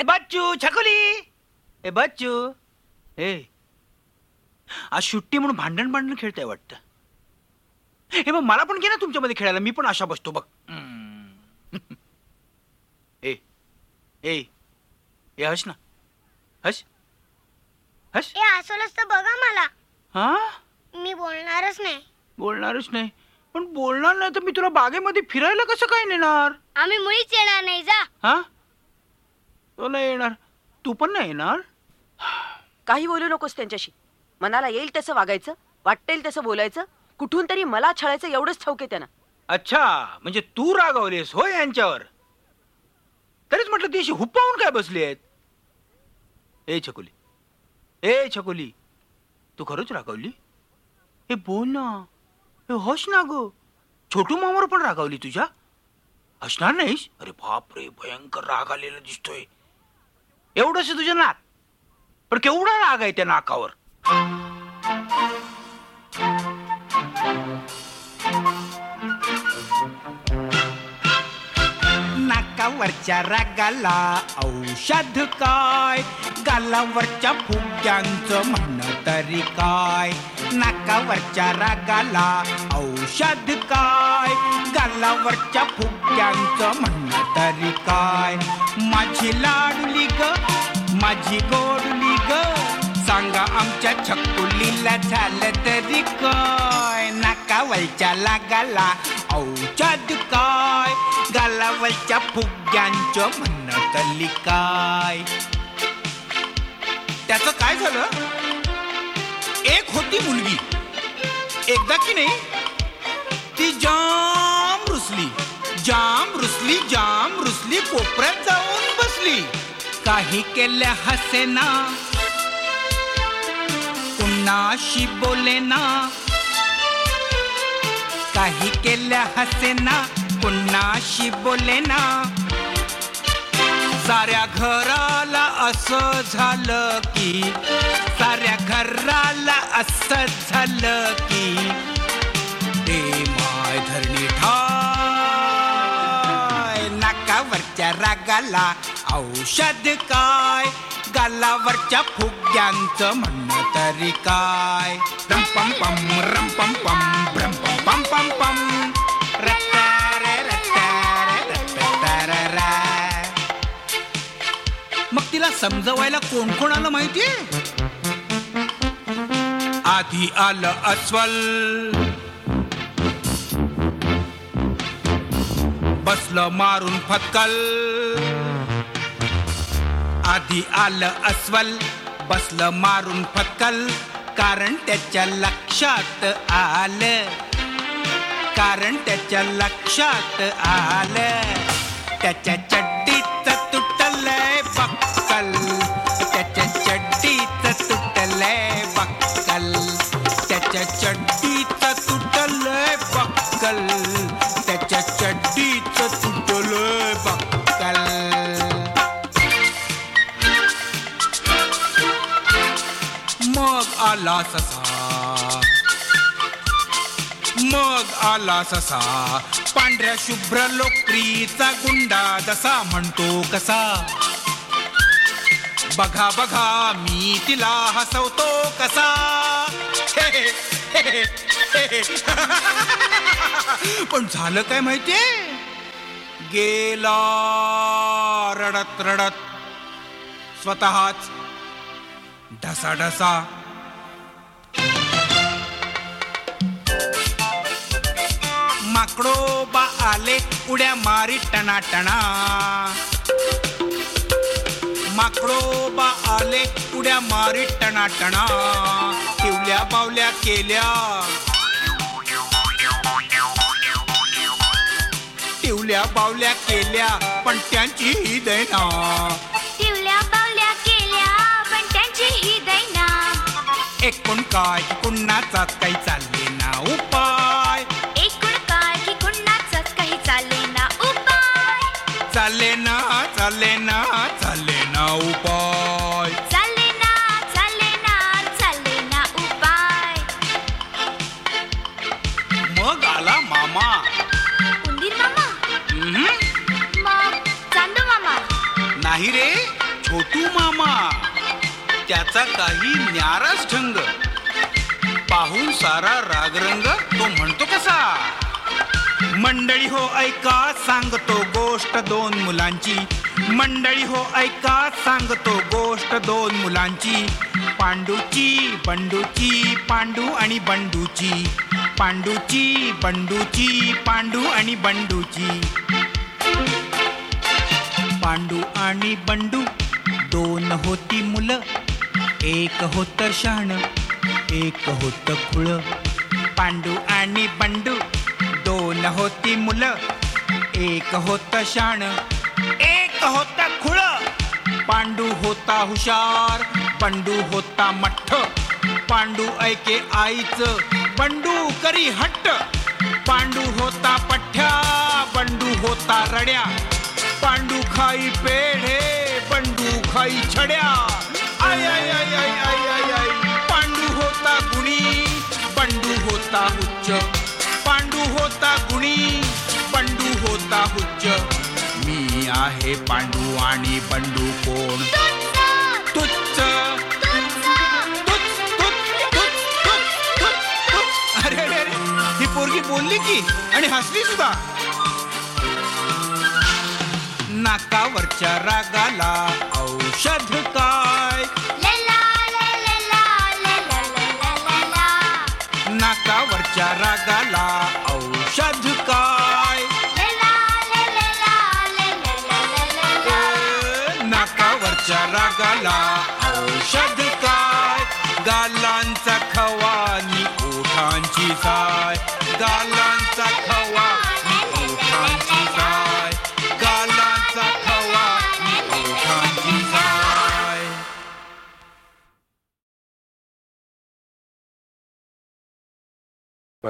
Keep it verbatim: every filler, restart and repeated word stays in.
ए बच्चू, छकुली, ए बच्चू, ए आज सुट्टी म्हणून भांडण भांडण खेळताय वाटतं. हे मग मला पण घे ना तुमच्यामध्ये खेळायला, मी पण अशा बसतो बघ. ए ए ए हस ना, हस हस. ए हसवलंस तर बघा मला. हा मी बोलणारच नाही. बोलणारच नाही? पण बोलणार नाही तर मी तुला बागेमध्ये फिरायला कसं काय नेणार? आम्ही मुळीच येणार नाही. जा. हा तो नाही येणार, तू पण नाही येणार. काही बोलू नकोस त्यांच्याशी. मनाला येईल तसं वागायचं, वाटेल तसं बोलायचं, कुठून तरी मला छळायचं एवढंच ठाऊक आहे त्यांना. अच्छा, म्हणजे तू रागावलीस होय यांच्यावर? तरीच म्हटलं ती अशी हुप्पावून काय बसली आहेत. ए छकुली, ए छकुली, तू खरंच रागावली? हे बोल ना, हे हस ना ग. छोटू मामावर पण रागावली तुझ्या? हसणार नाहीस? अरे बाप रे, भयंकर राग आलेला दिसतोय. एवढंच तुझ्या नाक, पण केवढा राग आहे त्या नाकावर. नाकावरच्या रागाला औषध काय, गालावरच्या फुग्यांचं म्हणणं तरी काय. नाकावरच्या रागाला औषध काय, गालावरच्या फुग्यांचं म्हणणं तरी काय. माझी लाडली ग, माझी गोडली ग, सांगा आमच्या छकुलीला झालं तरी काय. नाकावरच्या लागाला औषध काय, गालावरच्या फुग्यांचं म्हणणं तरी काय. त्याचं काय झालं? एक होती मुलगी, एकदा की नाही ती जाम रुसली, जाम रुसली, जाम रुसली, कोपऱ्यात जाऊन बसली. काही केल्या हसेना, कुणाशी बोलेना. काही केल्या हसेना, कुणाशी बोलेना. साऱ्या घराला असं झालं की, साऱ्या घराला असं झालं की, ते माय धरणी ठाय. नाकावरच्या रागाला औषध काय, गालावरच्या फुग्यांचं म्हणणं तरी काय. रम पम पम रम पम पम रम पम पम पम पम रत्तारे रत्तारे रत्तारा. मग तिला समजवायला कोण कोण आलं माहितीये? आधी आलं अस्वल, बसलं मारून फटकल. आधी आलं अस्वल, बसलं मारून फटकल. कारण त्याच्या लक्षात आलं, कारण त्याच्या लक्षात आलं, त्याच्या चड्डीचं तुटलंय बक्कल. त्याच्या चड्डीचं तुटलंय बक्कल. त्याच्या चड्डीचं तुटलंय बक्कल. त्याच्या चड्डीचं तुटलंय बक्कल. मग आला ससा, मग आला ससा, पांढऱ्या शुभ्र लोकरीचा गुंडा जसा म्हणतो कसा. बघा बघा मी तिला हसवतो कसा. हे हे हे हे. पण झालं काय माहितीये? गेला रडत रडत स्वतःच ढसा ढसा. माकडोबा आले उड्या मारी टना टना. माकडोबा आले उड्या मारी टना टना. टिवल्या बावल्या केल्या, टिवल्या बावल्या केल्या, पण त्यांची ही दैना. टिवल्या बावल्या केल्या, पण त्यांची ही दैना. एकूण काय की कुणाचाच काही चालले ना उपाय. एकूण काय की कुणाचाच काही चालले ना उपाय. चालले ना, चालले ना, चालले ना उपाय. चालले ना, चालले ना, चालले ना उपाय. मग आला मामा. उंदीर मामा? हम्म. मग चांदू मामा? नाही रे, छोटू मामा त्याचा काही न्याराच ढंग, पाहून सारा रागरंग तो म्हणतो कसा. मंडळी हो ऐका सांगतो गोष्ट दोन मुलांची, मंडळी हो ऐका सांगतो गोष्ट दोन मुलांची. पांडूची बंडूची, पांडू आणि बंडूची, पांडूची बंडूची, पांडू आणि बंडूची. पांडू आणि बंडू दोन होती मुलं, एक होत शहाण एक होत खुळ. पांडू आणि बंडू दोन होती मुलं, एक होत शहाण एक होत खुळ. पांडू होता हुशार, बंडू होता मठ्ठ. पांडू ऐके आईचं, बंडू करी हट्ट. पांडू होता पठ्ठ्या, बंडू होता रड्या. पांडू खाई पेढे, बंडू खाई छड्या. आय आय आय आय आय आय आय. पांडू होता गुणी, बंडू होता हुच्च. पांडू होता गुणी, बंडू होता हुच्च. मी आहे पांडू आणि बंडू कोण? तुच्च. अरे अरे अरे, ही पोरगी बोलली की आणि हसली सुद्धा. नाकावरच्या रागाला औषध काय? नाकावरच्या रागाला औषध काय? नाकावरच्या रागाला औषध काय? गालांचा खवा आणि ओठांची साय. गालां